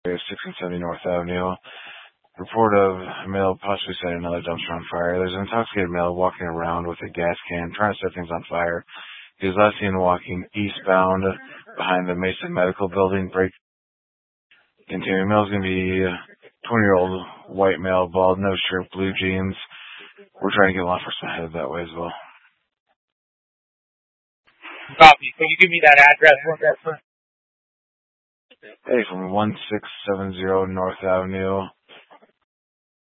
670 North Avenue. Report of a male possibly setting another dumpster on fire. There's an intoxicated male walking around with a gas can, trying to set things on fire. He was last seen walking eastbound behind the Mason Medical Building. Continuing, male's going to be 20-year-old white male, bald, no shirt, blue jeans. We're trying to get law enforcement headed that way as well. Copy. Can you give me that address one more time? Hey, from 1670 North Avenue.